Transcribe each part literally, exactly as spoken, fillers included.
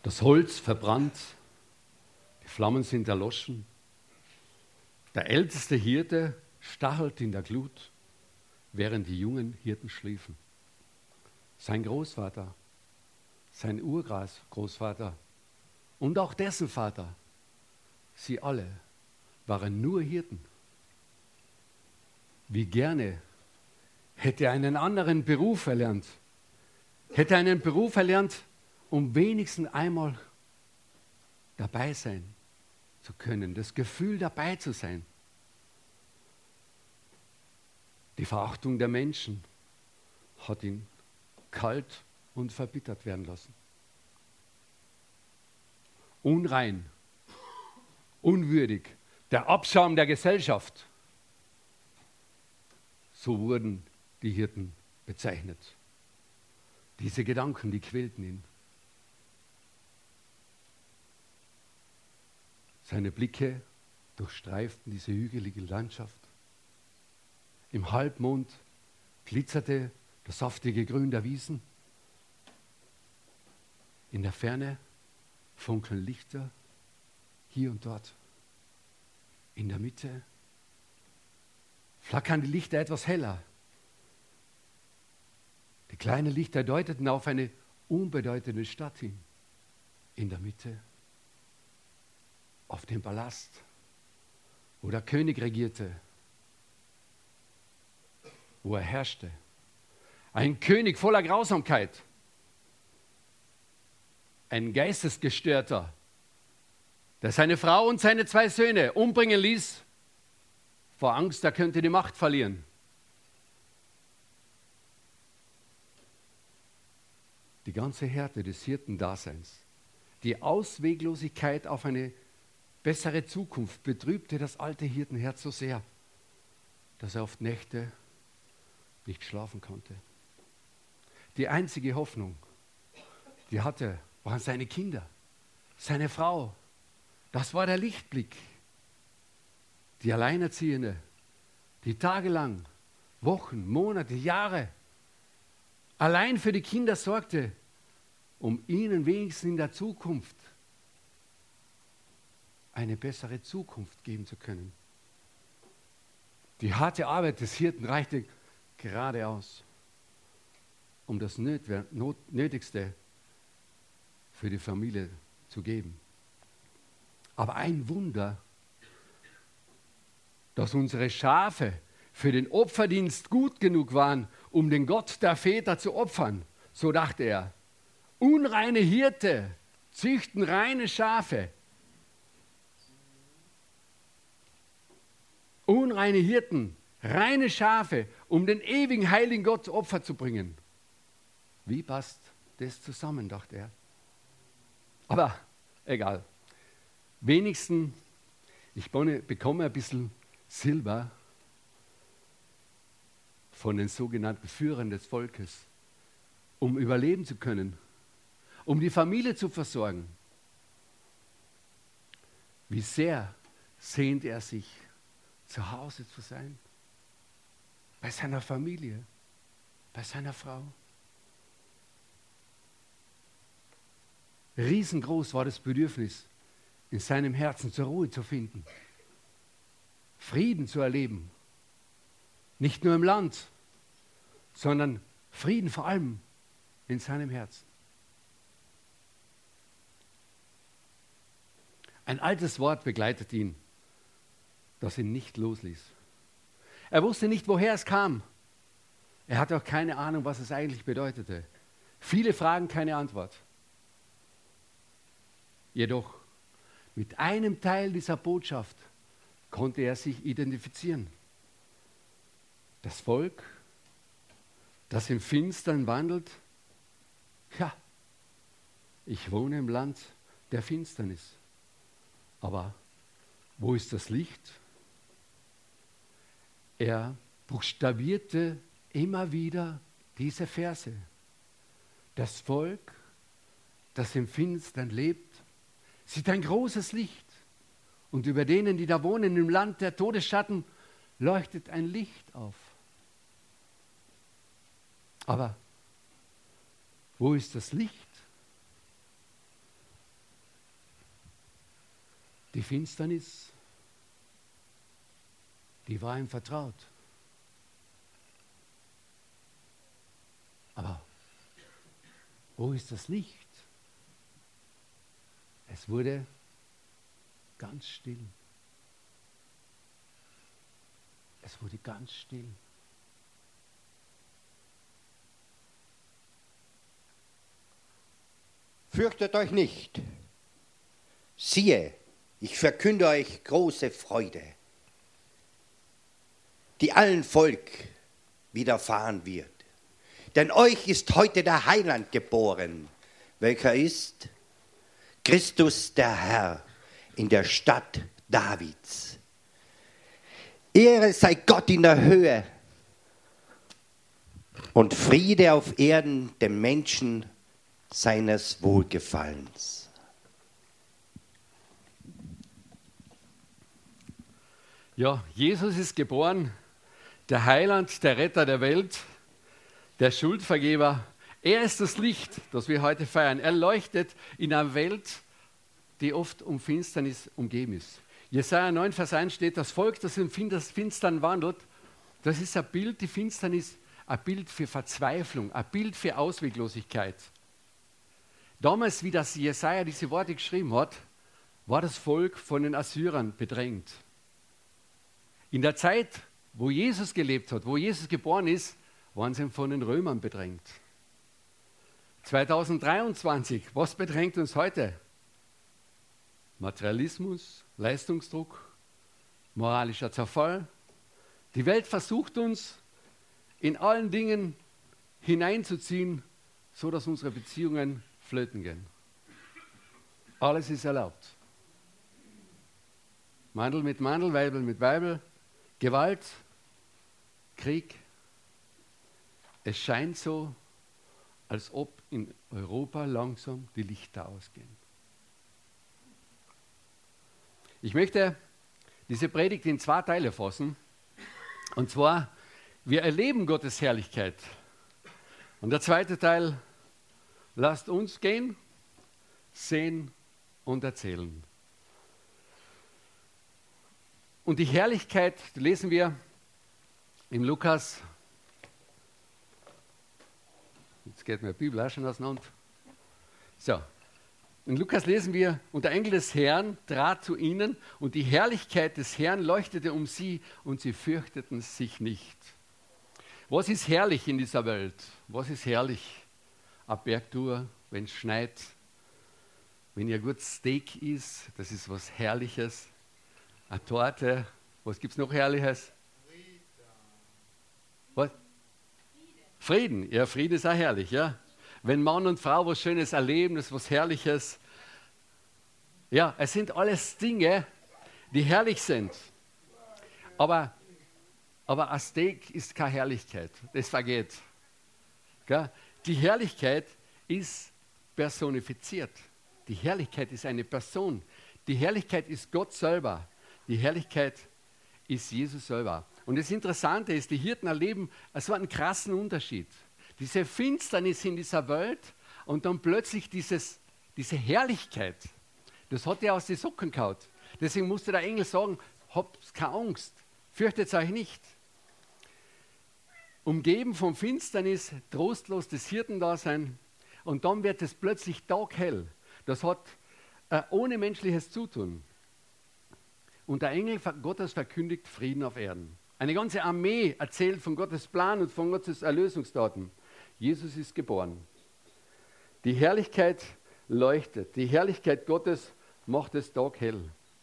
Das Holz verbrannt, die Flammen sind erloschen. Der älteste Hirte stachelt in der Glut, während die jungen Hirten schliefen. Sein Großvater, sein Urgroßvater und auch dessen Vater, sie alle waren nur Hirten. Wie gerne hätte er einen anderen Beruf erlernt, hätte er einen Beruf erlernt, um wenigstens einmal dabei sein zu können, das Gefühl dabei zu sein. Die Verachtung der Menschen hat ihn kalt und verbittert werden lassen. Unrein, unwürdig, der Abschaum der Gesellschaft. So wurden die Hirten bezeichnet. Diese Gedanken, die quälten ihn. Seine Blicke durchstreiften diese hügelige Landschaft. Im Halbmond glitzerte das saftige Grün der Wiesen. In der Ferne funkeln Lichter hier und dort. In der Mitte flackern die Lichter etwas heller. Die kleinen Lichter deuteten auf eine unbedeutende Stadt hin. In der Mitte auf den Palast, wo der König regierte, wo er herrschte. Ein König voller Grausamkeit. Ein Geistesgestörter, der seine Frau und seine zwei Söhne umbringen ließ, vor Angst, er könnte die Macht verlieren. Die ganze Härte des Hirtendaseins, die Ausweglosigkeit auf eine bessere Zukunft betrübte das alte Hirtenherz so sehr, dass er oft Nächte nicht schlafen konnte. Die einzige Hoffnung, die hatte, waren seine Kinder, seine Frau. Das war der Lichtblick. Die Alleinerziehende, die tagelang, Wochen, Monate, Jahre allein für die Kinder sorgte, um ihnen wenigstens in der Zukunft eine bessere Zukunft geben zu können. Die harte Arbeit des Hirten reichte gerade aus, um das Nötigste für die Familie zu geben. Aber ein Wunder, dass unsere Schafe für den Opferdienst gut genug waren, um den Gott der Väter zu opfern, so dachte er. Unreine Hirte züchten reine Schafe. Unreine Hirten, reine Schafe, um den ewigen heiligen Gott Opfer zu bringen. Wie passt das zusammen, dachte er. Aber egal. Wenigstens, ich bekomme ein bisschen Silber von den sogenannten Führern des Volkes, um überleben zu können, um die Familie zu versorgen. Wie sehr sehnt er sich, zu Hause zu sein, bei seiner Familie, bei seiner Frau. Riesengroß war das Bedürfnis, in seinem Herzen zur Ruhe zu finden, Frieden zu erleben. Nicht nur im Land, sondern Frieden vor allem in seinem Herzen. Ein altes Wort begleitet ihn, das ihn nicht losließ. Er wusste nicht, woher es kam. Er hatte auch keine Ahnung, was es eigentlich bedeutete. Viele Fragen, keine Antwort. Jedoch mit einem Teil dieser Botschaft konnte er sich identifizieren. Das Volk, das im Finstern wandelt, ja, ich wohne im Land der Finsternis. Aber wo ist das Licht? Er buchstabierte immer wieder diese Verse. Das Volk, das im Finstern lebt, sieht ein großes Licht. Und über denen, die da wohnen im Land der Todesschatten, leuchtet ein Licht auf. Aber wo ist das Licht? Die Finsternis, die war ihm vertraut. Aber wo ist das Licht? Es wurde ganz still. Es wurde ganz still. Fürchtet euch nicht. Siehe, ich verkünde euch große Freude, die allen Volk widerfahren wird. Denn euch ist heute der Heiland geboren, welcher ist Christus der Herr in der Stadt Davids. Ehre sei Gott in der Höhe und Friede auf Erden den Menschen seines Wohlgefallens. Ja, Jesus ist geboren, der Heiland, der Retter der Welt, der Schuldvergeber. Er ist das Licht, das wir heute feiern. Er leuchtet in einer Welt, die oft um Finsternis umgeben ist. Jesaja neun, Vers eins steht, das Volk, das im Finstern wandelt, das ist ein Bild, die Finsternis, ein Bild für Verzweiflung, ein Bild für Ausweglosigkeit. Damals, wie das Jesaja diese Worte geschrieben hat, war das Volk von den Assyrern bedrängt. In der Zeit, wo Jesus gelebt hat, wo Jesus geboren ist, waren sie von den Römern bedrängt. zweitausenddreiundzwanzig, was bedrängt uns heute? Materialismus, Leistungsdruck, moralischer Zerfall. Die Welt versucht uns in allen Dingen hineinzuziehen, so dass unsere Beziehungen flöten gehen. Alles ist erlaubt. Mandel mit Mandel, Weibel mit Weibel, Gewalt, Krieg. Es scheint so, als ob in Europa langsam die Lichter ausgehen. Ich möchte diese Predigt in zwei Teile fassen. Und zwar, wir erleben Gottes Herrlichkeit. Und der zweite Teil, lasst uns gehen, sehen und erzählen. Und die Herrlichkeit, die lesen wir im Lukas. Jetzt geht meine Bibel auch schon auseinander. So, in Lukas lesen wir, und der Engel des Herrn trat zu ihnen und die Herrlichkeit des Herrn leuchtete um sie und sie fürchteten sich nicht. Was ist herrlich in dieser Welt? Was ist herrlich? Eine Bergtour, wenn es schneit, wenn ihr gut Steak isst, das ist was Herrliches. Eine Torte, was gibt es noch Herrliches? Frieden. Was? Frieden, ja, Frieden ist auch herrlich, ja. Wenn Mann und Frau was Schönes erleben, das ist was Herrliches. Ja, es sind alles Dinge, die herrlich sind. Aber, aber ein Steak ist keine Herrlichkeit, das vergeht. Gell? Die Herrlichkeit ist personifiziert. Die Herrlichkeit ist eine Person. Die Herrlichkeit ist Gott selber. Die Herrlichkeit ist Jesus selber. Und das Interessante ist, die Hirten erleben so einen krassen Unterschied. Diese Finsternis in dieser Welt und dann plötzlich dieses, diese Herrlichkeit. Das hat er aus den Socken gehauen. Deswegen musste der Engel sagen, habt keine Angst, fürchtet euch nicht. Umgeben von Finsternis, trostlos das Hirtendasein und dann wird es plötzlich taghell. Das hat äh, ohne menschliches Zutun. Und der Engel Gottes verkündigt Frieden auf Erden. Eine ganze Armee erzählt von Gottes Plan und von Gottes Erlösungstaten. Jesus ist geboren. Die Herrlichkeit leuchtet. Die Herrlichkeit Gottes macht es taghell.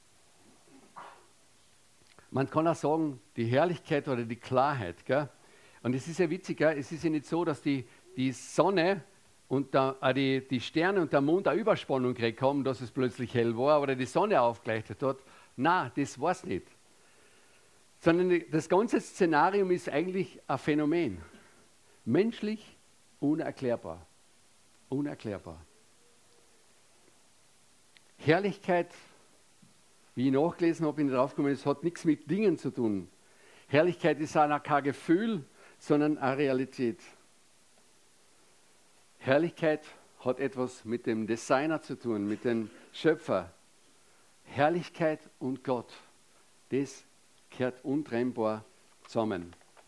Man kann auch sagen, die Herrlichkeit oder die Klarheit. Gell? Und es ist ja witzig, gell? Es ist ja nicht so, dass die, die Sonne und der, äh, die, die Sterne und der Mond eine Überspannung gekriegt haben, dass es plötzlich hell war oder die Sonne aufgeleuchtet hat. Nein, das war es nicht. Sondern das ganze Szenarium ist eigentlich ein Phänomen. Menschlich unerklärbar. Unerklärbar. Herrlichkeit, wie ich nachgelesen habe, bin ich draufgekommen, es hat nichts mit Dingen zu tun. Herrlichkeit ist auch kein Gefühl, sondern eine Realität. Herrlichkeit hat etwas mit dem Designer zu tun, mit dem Schöpfer. Herrlichkeit und Gott, das gehört untrennbar zusammen.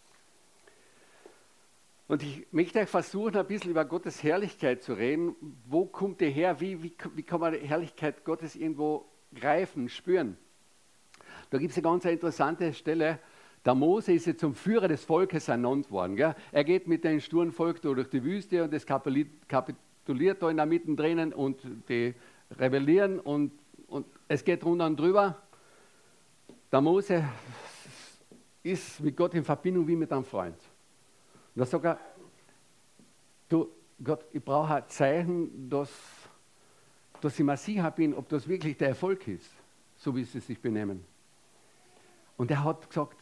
Und ich möchte euch versuchen, ein bisschen über Gottes Herrlichkeit zu reden. Wo kommt die her? Wie, wie, wie kann man die Herrlichkeit Gottes irgendwo greifen, spüren? Da gibt es eine ganz interessante Stelle. Der Mose ist jetzt zum Führer des Volkes ernannt worden. Gell? Er geht mit dem sturen Volk durch die Wüste und das kapituliert da in der Mitte drinnen und die rebellieren und, und es geht runter und drüber. Der Mose ist mit Gott in Verbindung wie mit einem Freund. Und da sagt er, du Gott, ich brauche ein Zeichen, dass, dass ich mir sicher bin, ob das wirklich der Erfolg ist, so wie sie sich benehmen. Und er hat gesagt,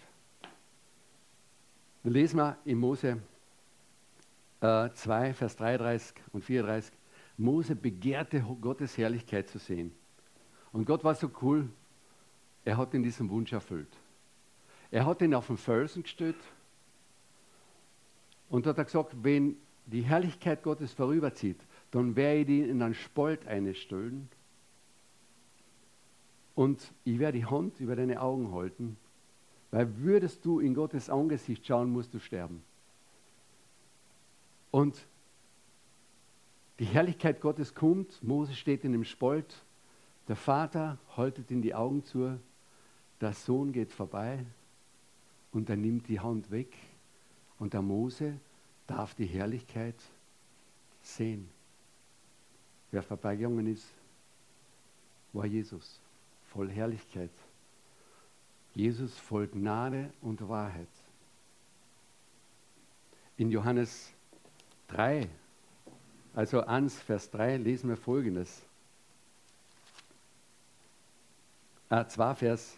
da lesen wir in Mose äh, zwei, Vers dreiunddreißig und vierunddreißig, Mose begehrte Gottes Herrlichkeit zu sehen. Und Gott war so cool, er hat ihn diesen Wunsch erfüllt. Er hat ihn auf den Felsen gestellt und hat gesagt, wenn die Herrlichkeit Gottes vorüberzieht, dann werde ich die in einen Spalt einstellen und ich werde die Hand über deine Augen halten, weil würdest du in Gottes Angesicht schauen, musst du sterben. Und die Herrlichkeit Gottes kommt, Mose steht in dem Spalt, der Vater haltet ihm die Augen zu, der Sohn geht vorbei und er nimmt die Hand weg und der Mose darf die Herrlichkeit sehen. Wer vorbeigegangen ist, war Jesus, voll Herrlichkeit. Jesus voll Gnade und Wahrheit. In Johannes drei, also eins, Vers drei, lesen wir Folgendes. Ah, zwei Vers.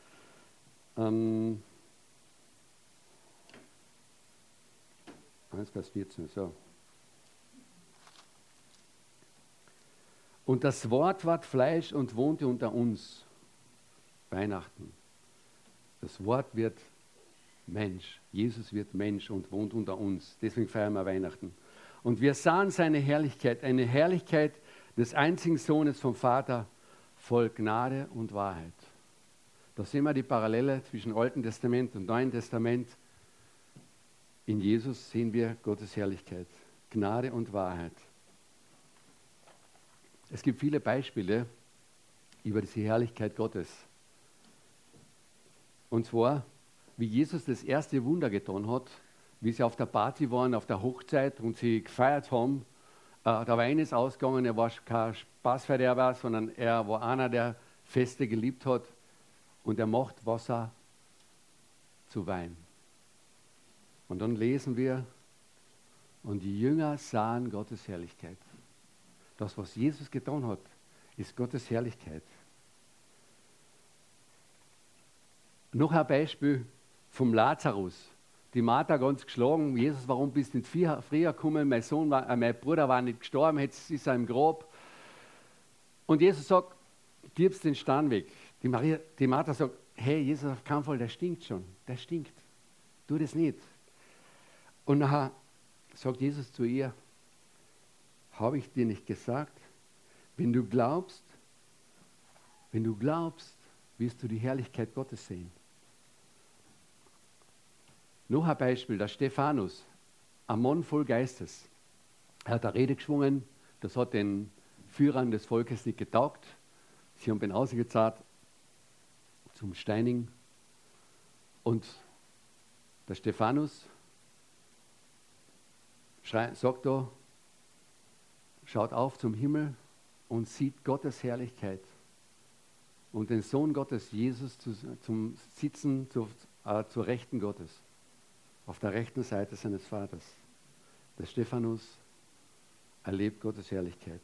Ähm, eins, Vers vierzehn, so. Und das Wort ward Fleisch und wohnte unter uns. Weihnachten. Das Wort wird Mensch. Jesus wird Mensch und wohnt unter uns. Deswegen feiern wir Weihnachten. Und wir sahen seine Herrlichkeit, eine Herrlichkeit des einzigen Sohnes vom Vater, voll Gnade und Wahrheit. Da sehen wir die Parallele zwischen Alten Testament und Neuen Testament. In Jesus sehen wir Gottes Herrlichkeit, Gnade und Wahrheit. Es gibt viele Beispiele über diese Herrlichkeit Gottes. Und zwar, wie Jesus das erste Wunder getan hat, wie sie auf der Party waren, auf der Hochzeit und sie gefeiert haben. Äh, der Wein ist ausgegangen, er war kein Spaßverderber, sondern er war einer, der Feste geliebt hat und er macht Wasser zu Wein. Und dann lesen wir, und die Jünger sahen Gottes Herrlichkeit. Das, was Jesus getan hat, ist Gottes Herrlichkeit. Noch ein Beispiel vom Lazarus. Die Martha ganz geschlagen. Jesus, warum bist du nicht früher gekommen? Mein Sohn war, äh, mein Bruder war nicht gestorben, jetzt ist er im Grab. Und Jesus sagt, gibst den Stein weg. Die, Maria, die Martha sagt, hey, Jesus, auf keinen Fall, der stinkt schon. Der stinkt. Tu das nicht. Und nachher sagt Jesus zu ihr, habe ich dir nicht gesagt, wenn du glaubst, wenn du glaubst, wirst du die Herrlichkeit Gottes sehen. Noch ein Beispiel, der Stephanus, ein Mann voll Geistes. Er hat eine Rede geschwungen, das hat den Führern des Volkes nicht getaugt. Sie haben ihn ausgezahlt zum Steinigen. Und der Stephanus schreit, sagt da, schaut auf zum Himmel und sieht Gottes Herrlichkeit und den Sohn Gottes, Jesus, zu, zum Sitzen zu, äh, zur Rechten Gottes, auf der rechten Seite seines Vaters. Der Stephanus erlebt Gottes Herrlichkeit.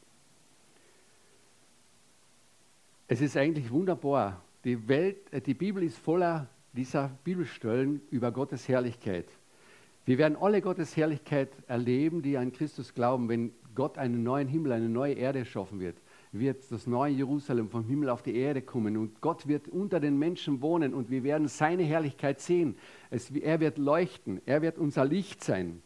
Es ist eigentlich wunderbar. Die Welt, äh, die Bibel ist voller dieser Bibelstellen über Gottes Herrlichkeit. Wir werden alle Gottes Herrlichkeit erleben, die an Christus glauben, wenn Gott einen neuen Himmel, eine neue Erde schaffen wird. Wird das neue Jerusalem vom Himmel auf die Erde kommen und Gott wird unter den Menschen wohnen und wir werden seine Herrlichkeit sehen. Es, er wird leuchten, er wird unser Licht sein.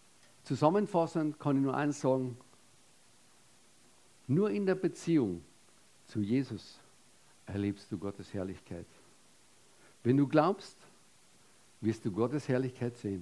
Zusammenfassend kann ich nur eins sagen, nur in der Beziehung Zu Jesus erlebst du Gottes Herrlichkeit. Wenn du glaubst, wirst du Gottes Herrlichkeit sehen.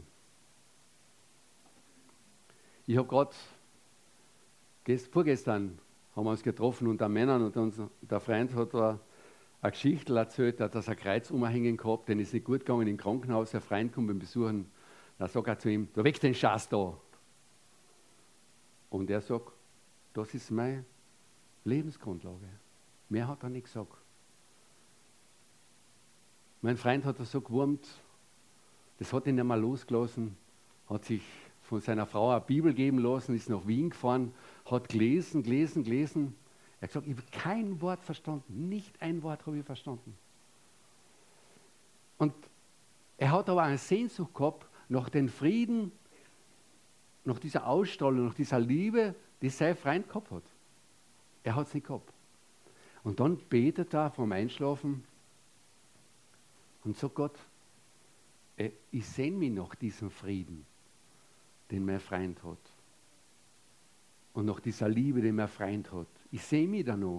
Ich habe gerade, vorgestern haben wir uns getroffen unter Männern und unser, der Freund hat da eine Geschichte erzählt, dass er ein Kreuz umhängen gehabt, denn ist nicht gut gegangen im Krankenhaus, ein Freund kommt beim Besuchen, dann sagt er zu ihm, du weg den Schatz da. Und er sagt, das ist meine Lebensgrundlage. Mehr hat er nicht gesagt. Mein Freund hat das so gewurmt, das hat ihn nicht mehr losgelassen, hat sich von seiner Frau eine Bibel geben lassen, ist nach Wien gefahren, hat gelesen, gelesen, gelesen. Er hat gesagt, ich habe kein Wort verstanden, nicht ein Wort habe ich verstanden. Und er hat aber eine Sehnsucht gehabt nach dem Frieden, nach dieser Ausstrahlung, nach dieser Liebe, die sein Freund gehabt hat. Er hat es nicht gehabt. Und dann betet er vom Einschlafen und sagt Gott, ich sehne mich nach diesem Frieden, den mein Freund hat. Und nach dieser Liebe, die mein Freund hat. Ich sehne mich danach.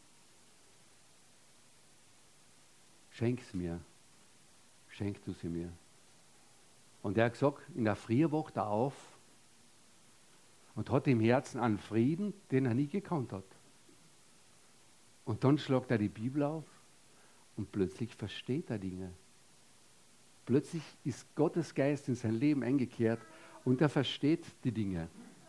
Schenk's mir. Schenk du sie mir. Und er hat gesagt, in der Früh wacht er auf und hat im Herzen einen Frieden, den er nie gekannt hat. Und dann schlagt er die Bibel auf und plötzlich versteht er Dinge. Plötzlich ist Gottes Geist in sein Leben eingekehrt und er versteht die Dinge.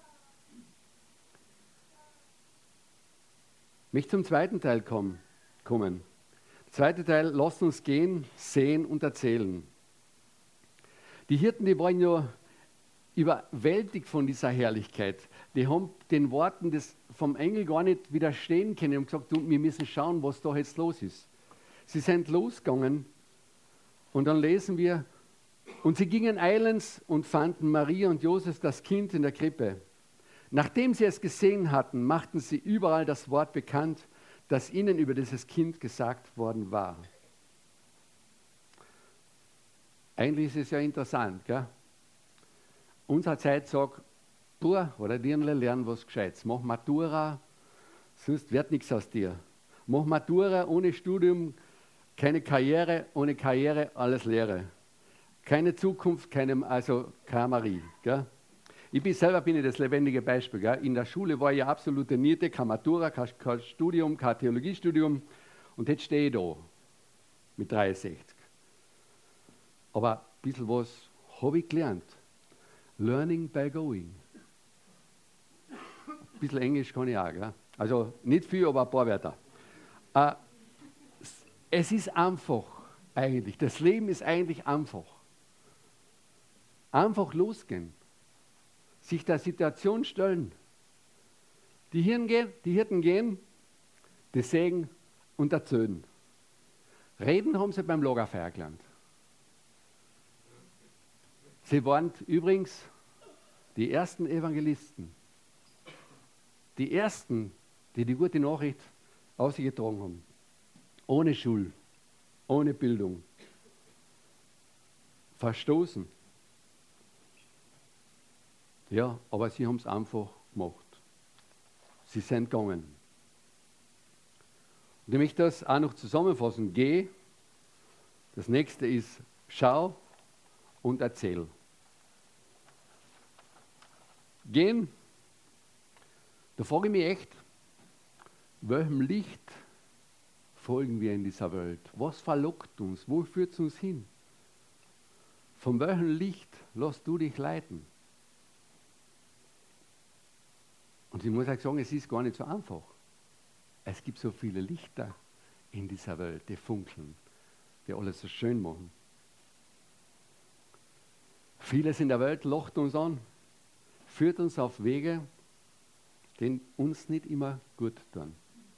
Ich möchte zum zweiten Teil kommen. kommen. Der zweite Teil, lasst uns gehen, sehen und erzählen. Die Hirten, die waren ja überwältigt von dieser Herrlichkeit. Die haben den Worten des, vom Engel gar nicht widerstehen können und gesagt, du, wir müssen schauen, was da jetzt los ist. Sie sind losgegangen und dann lesen wir, und sie gingen eilends und fanden Maria und Josef das Kind in der Krippe. Nachdem sie es gesehen hatten, machten sie überall das Wort bekannt, das ihnen über dieses Kind gesagt worden war. Eigentlich ist es ja interessant, gell? Unsere Zeit sagt, du oder Dirnle lernen was Gescheites. Mach Matura, sonst wird nichts aus dir. Mach Matura ohne Studium, keine Karriere, ohne Karriere, alles Lehre. Keine Zukunft, keine, also keine Marie. Gell? Ich bin selber bin ich das lebendige Beispiel. Gell? In der Schule war ich absolute Niete, keine Matura, kein, kein Studium, kein Theologiestudium. Und jetzt stehe ich da mit dreiundsechzig. Aber ein bisschen was habe ich gelernt. Learning by going. Ein bisschen Englisch kann ich auch. Gell? Also nicht viel, aber ein paar Wörter. Äh, es ist einfach eigentlich. Das Leben ist eigentlich einfach. Einfach losgehen. Sich der Situation stellen. Die Hirten gehen, die Hirten gehen, die sägen und erzählen. Reden haben sie beim Lagerfeuer gelernt. Sie waren übrigens die ersten Evangelisten. Die ersten, die die gute Nachricht ausgetragen haben. Ohne Schule, ohne Bildung. Verstoßen. Ja, aber sie haben es einfach gemacht. Sie sind gegangen. Und ich möchte das auch noch zusammenfassen. Geh. Das nächste ist schau und erzähl. Gehen. Da frage ich mich echt, welchem Licht folgen wir in dieser Welt? Was verlockt uns? Wo führt es uns hin? Von welchem Licht lässt du dich leiten? Und ich muss euch sagen, es ist gar nicht so einfach. Es gibt so viele Lichter in dieser Welt, die funkeln, die alles so schön machen. Vieles in der Welt lacht uns an, führt uns auf Wege, die uns nicht immer gut tun.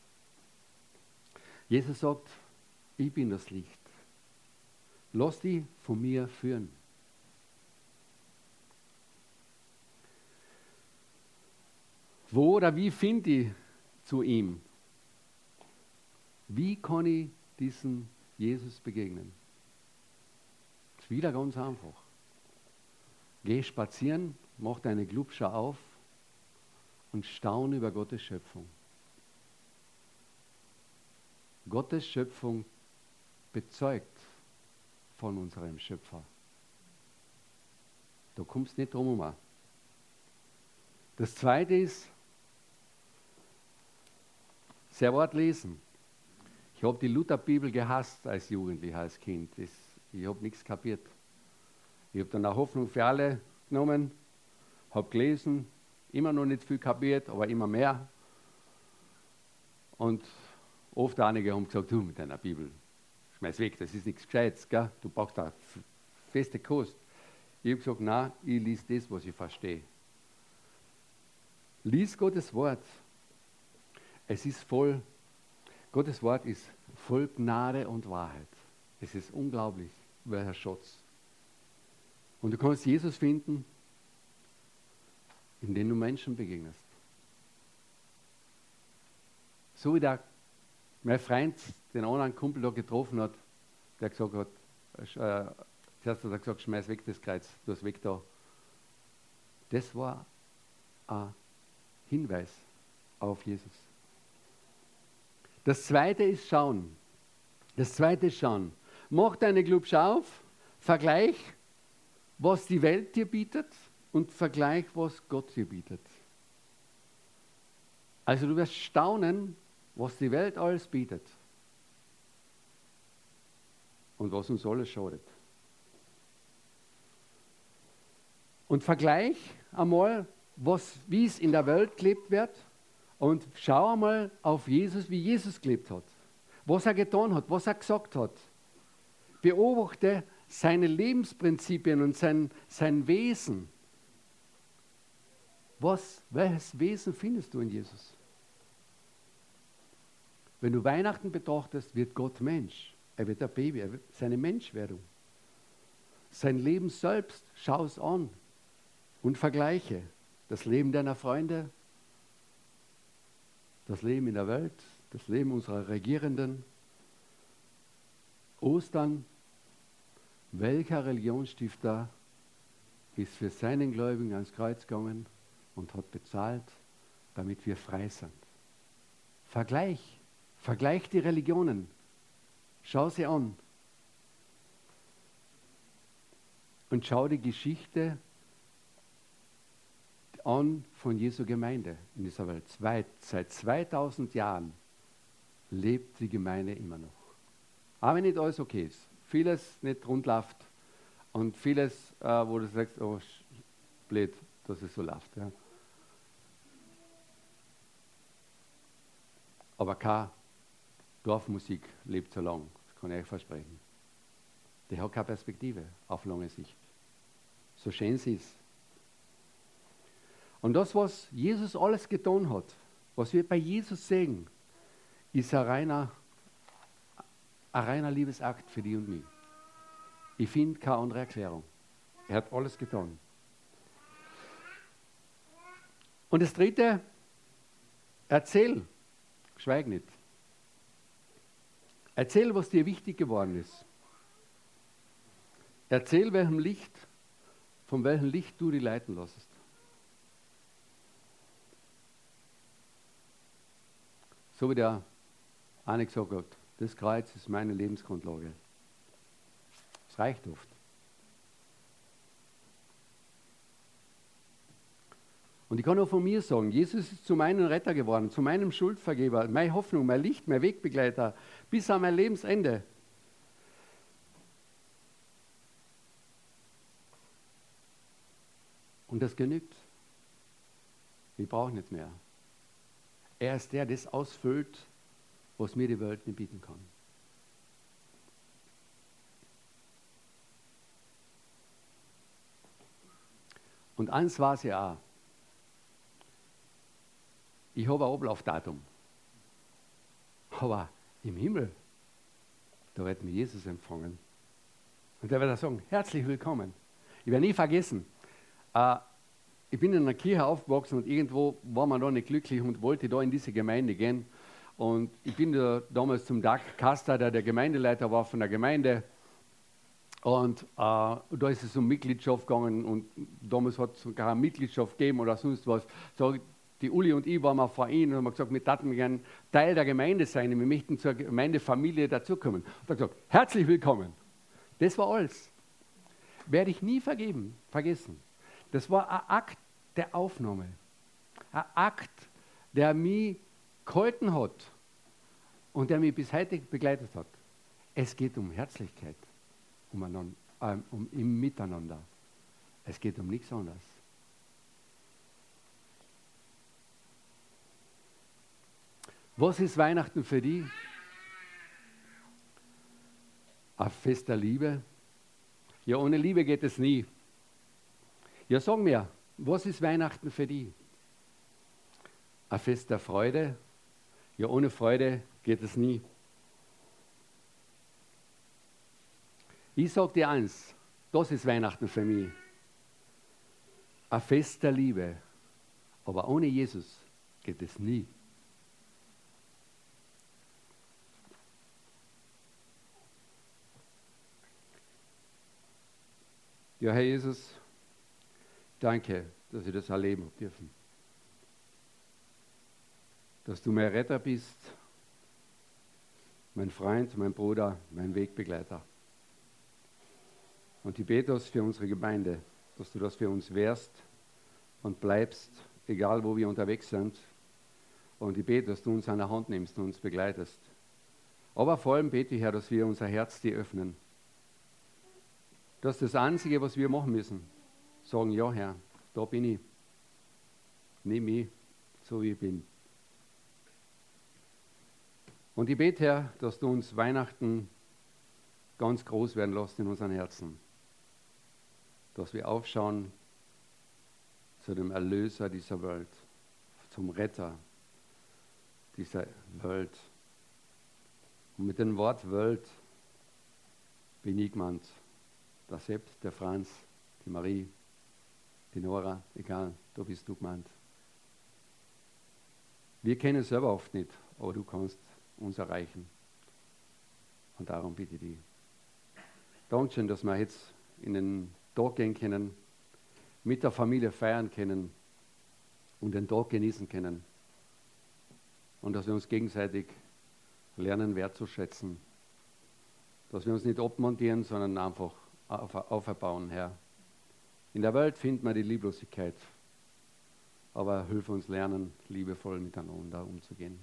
Jesus sagt, ich bin das Licht. Lass dich von mir führen. Wo oder wie finde ich zu ihm? Wie kann ich diesem Jesus begegnen? Das ist wieder ganz einfach. Geh spazieren, mach deine Glubscher auf und staune über Gottes Schöpfung. Gottes Schöpfung bezeugt von unserem Schöpfer. Da kommst du nicht drum herum. Das Zweite ist, sehr Wort lesen. Ich habe die Lutherbibel gehasst als Jugendlicher, als Kind. Das, ich habe nichts kapiert. Ich habe dann eine Hoffnung für alle genommen, habe gelesen, immer noch nicht viel kapiert, aber immer mehr. Und oft einige haben gesagt, du mit deiner Bibel, schmeiß weg, das ist nichts Gescheites, gell? Du brauchst da feste Kost. Ich habe gesagt, nein, ich lese das, was ich verstehe. Lies Gottes Wort. Es ist voll, Gottes Wort ist voll Gnade und Wahrheit. Es ist unglaublich, welcher Schatz. Und du kannst Jesus finden, indem du Menschen begegnest. So wie der, mein Freund den anderen Kumpel da getroffen hat, der gesagt hat, äh, zuerst hat er gesagt, schmeiß weg das Kreuz, du hast weg da. Das war ein Hinweis auf Jesus. Das Zweite ist schauen. Das Zweite ist schauen. Mach deine Glubsch auf, vergleich, was die Welt dir bietet und vergleich, was Gott dir bietet. Also du wirst staunen, was die Welt alles bietet und was uns alles schadet. Und vergleich einmal, was, wie es in der Welt gelebt wird und schau einmal auf Jesus, wie Jesus gelebt hat, was er getan hat, was er gesagt hat. Beobachte seine Lebensprinzipien und sein, sein Wesen. Was, welches Wesen findest du in Jesus? Wenn du Weihnachten betrachtest, wird Gott Mensch. Er wird ein Baby, er wird seine Menschwerdung. Sein Leben selbst, schau es an und vergleiche. Das Leben deiner Freunde, das Leben in der Welt, das Leben unserer Regierenden. Ostern, welcher Religionsstifter ist für seinen Gläubigen ans Kreuz gegangen und hat bezahlt, damit wir frei sind? Vergleich, vergleich die Religionen, schau sie an und schau die Geschichte an von Jesu Gemeinde in dieser Welt. Seit, seit zweitausend Jahren lebt die Gemeinde immer noch. Aber wenn nicht alles okay ist, vieles nicht rund läuft und vieles, äh, wo du sagst, oh, blöd, dass es so läuft. Ja. Aber keine Dorfmusik lebt so lang, das kann ich euch versprechen. Die hat keine Perspektive auf lange Sicht. So schön sie ist. Und das, was Jesus alles getan hat, was wir bei Jesus sehen, ist ein reiner, ein reiner Liebesakt für dich und mich. Ich finde keine andere Erklärung. Er hat alles getan. Und das Dritte, erzähl, schweig nicht. Erzähl, was dir wichtig geworden ist. Erzähl, welchem Licht, von welchem Licht du dich leiten lässt. So wie der eine gesagt hat, das Kreuz ist meine Lebensgrundlage. Das reicht oft. Und ich kann auch von mir sagen, Jesus ist zu meinem Retter geworden, zu meinem Schuldvergeber, meine Hoffnung, mein Licht, mein Wegbegleiter, bis an mein Lebensende. Und das genügt. Wir brauchen nicht mehr. Er ist der, der das ausfüllt, was mir die Welt nicht bieten kann. Und eins war es ja auch. Ich habe ein Ablaufdatum. Aber im Himmel, da wird mir Jesus empfangen. Und der wird er sagen, herzlich willkommen. Ich werde nie vergessen, äh, ich bin in einer Kirche aufgewachsen und irgendwo war man da nicht glücklich und wollte da in diese Gemeinde gehen. Und ich bin da damals zum Dag Kaster, der der Gemeindeleiter war von der Gemeinde. Und äh, da ist es um Mitgliedschaft gegangen und damals hat es sogar eine Mitgliedschaft gegeben oder sonst was. So, Die Uli und ich waren auf Verein und haben gesagt, wir taten gerne Teil der Gemeinde sein, wir möchten zur Gemeindefamilie dazukommen. Und er hat gesagt, herzlich willkommen. Das war alles. Werde ich nie vergeben, vergessen. Das war ein Akt der Aufnahme. Ein Akt, der mich gehalten hat und der mich bis heute begleitet hat. Es geht um Herzlichkeit, um, einander, äh, um im Miteinander. Es geht um nichts anderes. Was ist Weihnachten für dich? Ein Fest der Liebe? Ja, ohne Liebe geht es nie. Ja, sag mir, was ist Weihnachten für dich? Ein Fest der Freude? Ja, ohne Freude geht es nie. Ich sage dir eins, das ist Weihnachten für mich. Ein Fest der Liebe. Aber ohne Jesus geht es nie. Ja, Herr Jesus, danke, dass ich das erleben habe dürfen. Dass du mein Retter bist, mein Freund, mein Bruder, mein Wegbegleiter. Und ich bete das für unsere Gemeinde, dass du das für uns wärst und bleibst, egal wo wir unterwegs sind. Und ich bete, dass du uns an der Hand nimmst und uns begleitest. Aber vor allem bete ich, Herr, dass wir unser Herz dir öffnen. Das ist das Einzige, was wir machen müssen. Sagen, ja Herr, da bin ich. Nimm mich, so wie ich bin. Und ich bete, Herr, dass du uns Weihnachten ganz groß werden lässt in unseren Herzen. Dass wir aufschauen zu dem Erlöser dieser Welt, zum Retter dieser Welt. Und mit dem Wort Welt bin ich gemeint. Der Sepp, der Franz, die Marie, die Nora, egal, da bist du gemeint. Wir kennen es selber oft nicht, aber du kannst uns erreichen. Und darum bitte ich dich. Dankeschön, dass wir jetzt in den Tag gehen können, mit der Familie feiern können und den Tag genießen können. Und dass wir uns gegenseitig lernen wertzuschätzen. Dass wir uns nicht abmontieren, sondern einfach auf, aufbauen, Herr. In der Welt findet man die Lieblosigkeit, aber hilf uns lernen, liebevoll miteinander umzugehen.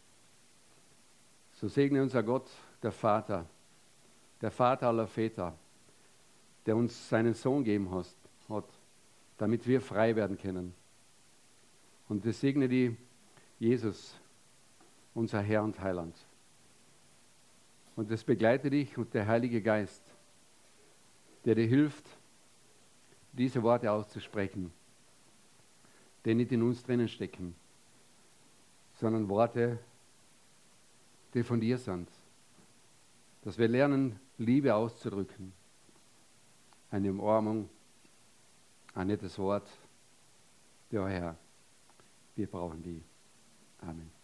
So segne unser Gott, der Vater, der Vater aller Väter, der uns seinen Sohn gegeben hat, hat, damit wir frei werden können. Und wir segne die Jesus, unser Herr und Heiland. Und das begleite dich und der Heilige Geist, der dir hilft, diese Worte auszusprechen, die nicht in uns drinnen stecken, sondern Worte, die von dir sind. Dass wir lernen, Liebe auszudrücken. Eine Umarmung, ein nettes Wort. Ja, Herr, wir brauchen die. Amen.